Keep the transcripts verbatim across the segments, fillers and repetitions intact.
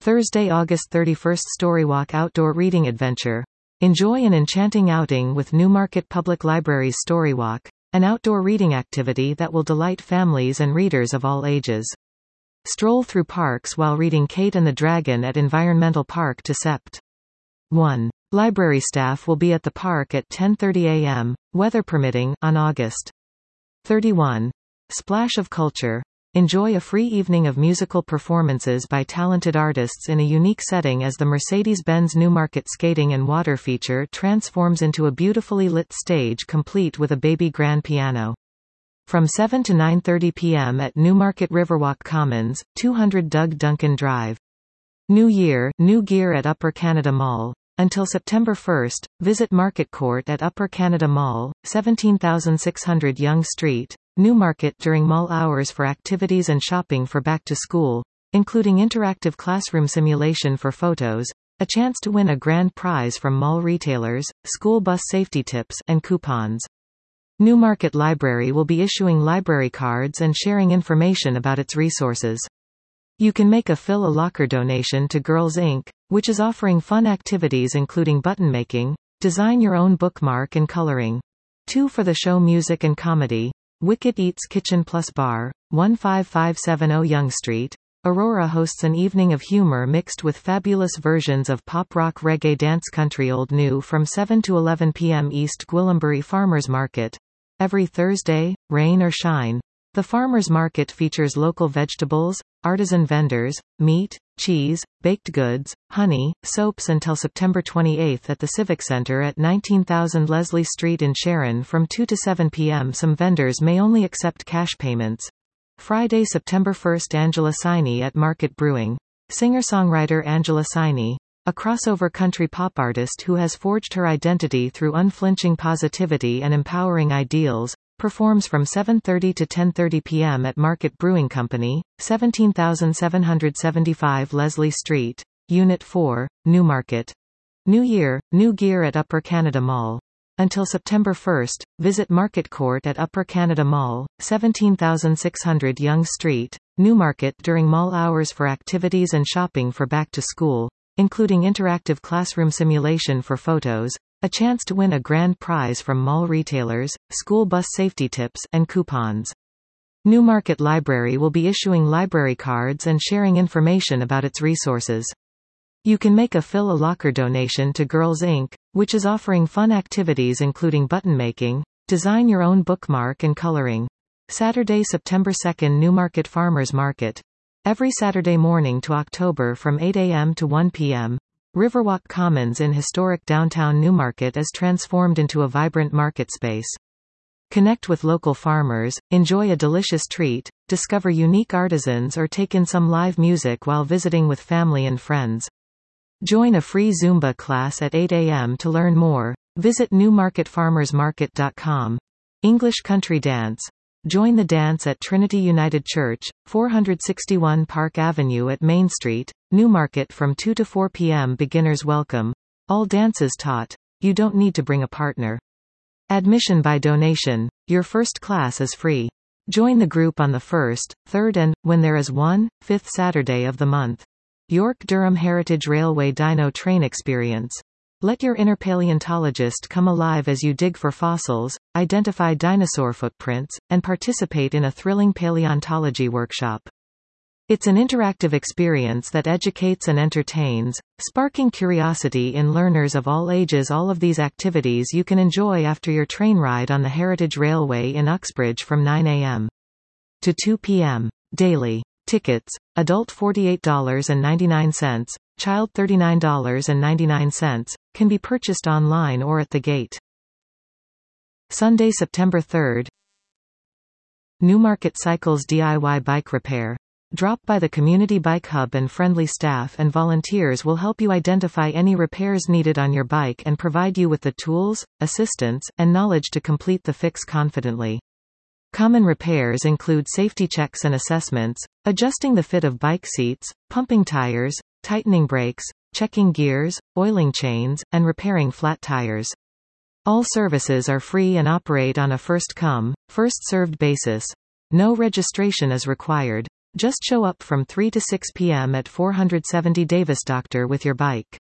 Thursday, August thirty-first. Storywalk Outdoor Reading Adventure. Enjoy an enchanting outing with Newmarket Public Library's Storywalk, an outdoor reading activity that will delight families and readers of all ages. Stroll through parks while reading Kate and the Dragon at Environmental Park to Sept. one. Library staff will be at the park at ten thirty a m, weather permitting, on August thirty-first. Splash of Culture. Enjoy a free evening of musical performances by talented artists in a unique setting as the Mercedes-Benz Newmarket Skating and Water feature transforms into a beautifully lit stage complete with a baby grand piano. From seven to nine thirty p m at Newmarket Riverwalk Commons, two hundred Doug Duncan Drive. New Year, new gear at Upper Canada Mall. Until September first, visit Market Court at Upper Canada Mall, seventeen thousand six hundred Yonge Street, Newmarket during mall hours for activities and shopping for back to school, including interactive classroom simulation for photos, a chance to win a grand prize from mall retailers, school bus safety tips, and coupons. Newmarket Library will be issuing library cards and sharing information about its resources. You can make a Fill a Locker donation to Girls Incorporated, which is offering fun activities including button making, design your own bookmark and coloring. Two for the show music and comedy. Wicked Eats Kitchen Plus Bar, one five five seven zero Yonge Street. Aurora hosts an evening of humor mixed with fabulous versions of pop rock reggae dance country old new from seven to eleven p m East Gwillimbury Farmers Market. Every Thursday, rain or shine. The Farmers Market features local vegetables, artisan vendors, meat, cheese, baked goods, honey, soaps until September twenty-eighth at the Civic Center at nineteen thousand Leslie Street in Sharon from two to seven p m Some vendors may only accept cash payments. Friday, September first. Angela Siney at Market Brewing. Singer-songwriter Angela Siney, a crossover country pop artist who has forged her identity through unflinching positivity and empowering ideals, performs from seven thirty to ten thirty p m at Market Brewing Company, seventeen thousand seven hundred seventy-five Leslie Street, Unit four, Newmarket. New Year, new gear at Upper Canada Mall. Until September first, visit Market Court at Upper Canada Mall, seventeen thousand six hundred Yonge Street, Newmarket during mall hours for activities and shopping for back to school, including interactive classroom simulation for photos, a chance to win a grand prize from mall retailers, school bus safety tips, and coupons. Newmarket Library will be issuing library cards and sharing information about its resources. You can make a Fill a Locker donation to Girls Incorporated, which is offering fun activities including button making, design your own bookmark and coloring. Saturday, September second. Newmarket Farmers Market. Every Saturday morning to October from eight a m to one p m Riverwalk Commons in historic downtown Newmarket is transformed into a vibrant market space. Connect with local farmers, enjoy a delicious treat, discover unique artisans or take in some live music while visiting with family and friends. Join a free Zumba class at eight a m to learn more. Visit newmarket farmers market dot com. English Country Dance. Join the dance at Trinity United Church, four sixty-one Park Avenue at Main Street, Newmarket from two to four p m Beginners welcome. All dances taught. You don't need to bring a partner. Admission by donation. Your first class is free. Join the group on the first, third and, when there is one, fifth Saturday of the month. York-Durham Heritage Railway Dino Train Experience. Let your inner paleontologist come alive as you dig for fossils, identify dinosaur footprints, and participate in a thrilling paleontology workshop. It's an interactive experience that educates and entertains, sparking curiosity in learners of all ages. All of these activities you can enjoy after your train ride on the Heritage Railway in Uxbridge from nine a m to two p m Daily. Tickets, adult forty-eight dollars and ninety-nine cents, child thirty-nine dollars and ninety-nine cents, can be purchased online or at the gate. Sunday, September third. Newmarket Cycles D I Y Bike Repair. Drop by the Community Bike Hub and friendly staff and volunteers will help you identify any repairs needed on your bike and provide you with the tools, assistance, and knowledge to complete the fix confidently. Common repairs include safety checks and assessments, adjusting the fit of bike seats, pumping tires, tightening brakes, checking gears, oiling chains, and repairing flat tires. All services are free and operate on a first-come, first-served basis. No registration is required. Just show up from three to six p m at four seventy Davis Doctor with your bike.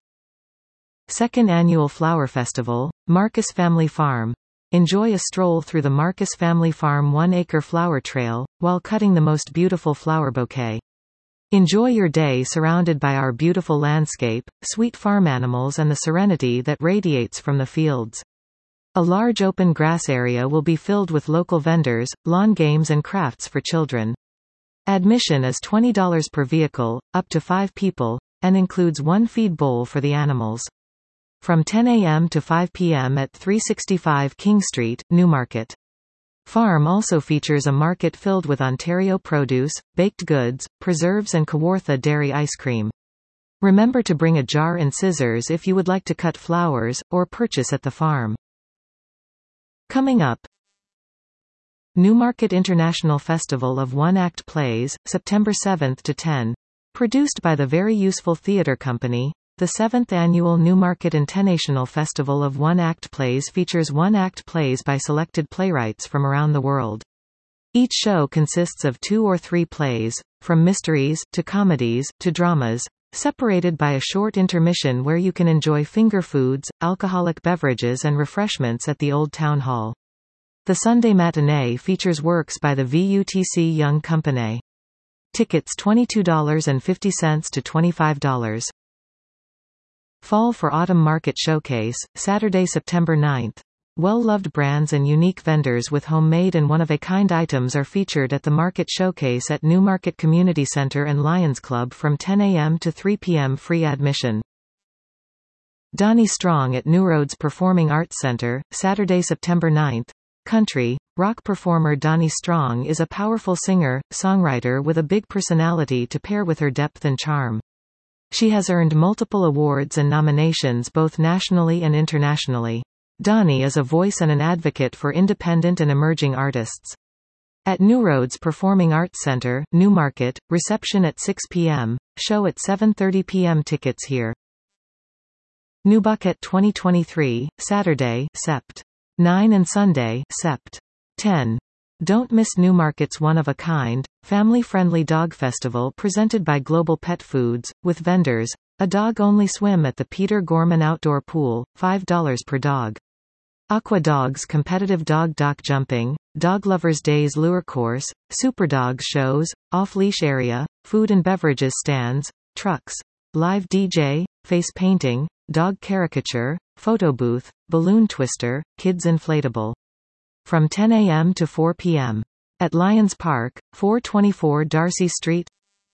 Second Annual Flower Festival, Marcus Family Farm. Enjoy a stroll through the Marcus Family Farm one-acre flower trail, while cutting the most beautiful flower bouquet. Enjoy your day surrounded by our beautiful landscape, sweet farm animals and the serenity that radiates from the fields. A large open grass area will be filled with local vendors, lawn games and crafts for children. Admission is twenty dollars per vehicle, up to five people, and includes one feed bowl for the animals. From ten a m to five p m at three sixty-five King Street, Newmarket. Farm also features a market filled with Ontario produce, baked goods, preserves and Kawartha dairy ice cream. Remember to bring a jar and scissors if you would like to cut flowers, or purchase at the farm. Coming up, Newmarket International Festival of One-Act Plays, September seventh to tenth. Produced by the Very Useful Theatre Company. The seventh Annual Newmarket International Festival of One-Act Plays features one-act plays by selected playwrights from around the world. Each show consists of two or three plays, from mysteries, to comedies, to dramas, separated by a short intermission where you can enjoy finger foods, alcoholic beverages and refreshments at the Old Town Hall. The Sunday matinee features works by the V U T C Young Company. Tickets twenty-two fifty to twenty-five dollars. Fall for Autumn Market Showcase, Saturday, September ninth. Well-loved brands and unique vendors with homemade and one-of-a-kind items are featured at the Market Showcase at Newmarket Community Centre and Lions Club from ten a m to three p m free admission. Donnie Strong at New Roads Performing Arts Centre, Saturday, September ninth. Country, rock performer Donnie Strong is a powerful singer, songwriter with a big personality to pair with her depth and charm. She has earned multiple awards and nominations both nationally and internationally. Donnie is a voice and an advocate for independent and emerging artists. At New Roads Performing Arts Centre, Newmarket, reception at six p m, show at seven thirty p m Tickets here. Newbucket twenty twenty-three, Saturday, Sept. nine and Sunday, Sept. ten. Don't miss Newmarket's one-of-a-kind, family-friendly dog festival presented by Global Pet Foods, with vendors, a dog-only swim at the Peter Gorman Outdoor Pool, five dollars per dog. Aqua Dogs competitive dog dock jumping, Dog Lovers Days lure course, Super Dogs shows, off-leash area, food and beverages stands, trucks, live D J, face painting, dog caricature, photo booth, balloon twister, kids inflatable. From ten a m to four p m At Lions Park, four twenty-four Darcy Street.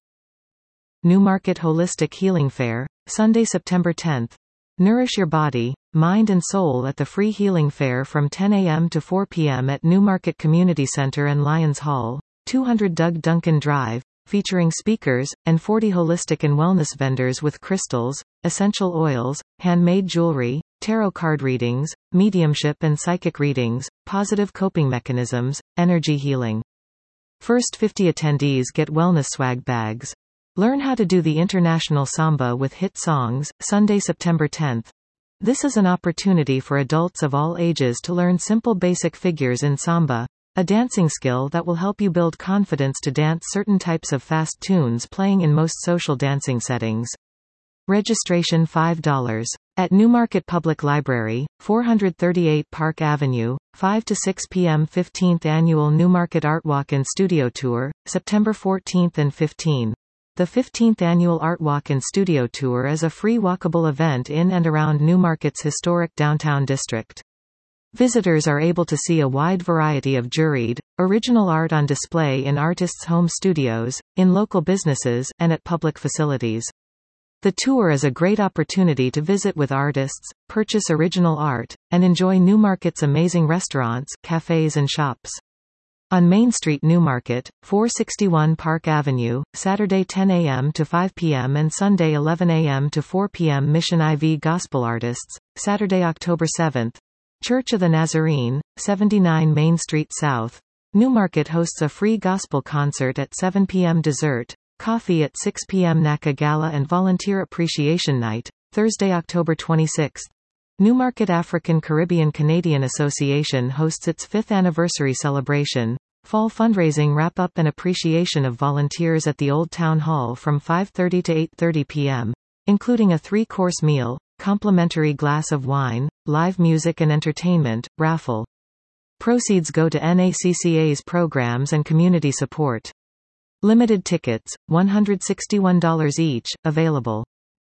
Newmarket Holistic Healing Fair, Sunday, September tenth. Nourish your body, mind and soul at the free healing fair from ten a m to four p m at Newmarket Community Centre and Lions Hall, two hundred Doug Duncan Drive, featuring speakers, and forty holistic and wellness vendors with crystals, essential oils, handmade jewelry, tarot card readings, mediumship and psychic readings, positive coping mechanisms, energy healing. First fifty attendees get wellness swag bags. Learn how to do the international samba with hit songs, Sunday, September tenth. This is an opportunity for adults of all ages to learn simple basic figures in samba, a dancing skill that will help you build confidence to dance certain types of fast tunes playing in most social dancing settings. Registration five dollars. At Newmarket Public Library, four thirty-eight Park Avenue, five to six p m fifteenth Annual Newmarket Art Walk and Studio Tour, September fourteenth and fifteenth. The fifteenth Annual Art Walk and Studio Tour is a free walkable event in and around Newmarket's historic downtown district. Visitors are able to see a wide variety of juried, original art on display in artists' home studios, in local businesses, and at public facilities. The tour is a great opportunity to visit with artists, purchase original art, and enjoy Newmarket's amazing restaurants, cafes and shops. On Main Street, Newmarket, four sixty-one Park Avenue, Saturday ten a m to five p m and Sunday eleven a m to four p m Mission I V Gospel Artists, Saturday, October seventh. Church of the Nazarene, seventy-nine Main Street South. Newmarket hosts a free gospel concert at seven p m Dessert, coffee at six p m N A C A Gala and Volunteer Appreciation Night, Thursday, October twenty-sixth. Newmarket African Caribbean Canadian Association hosts its fifth anniversary celebration, Fall fundraising wrap-up and appreciation of volunteers at the Old Town Hall from five thirty to eight thirty p m, including a three-course meal, complimentary glass of wine, live music and entertainment, raffle. Proceeds go to N A C C A's programs and community support. Limited tickets, one hundred sixty-one dollars each, available.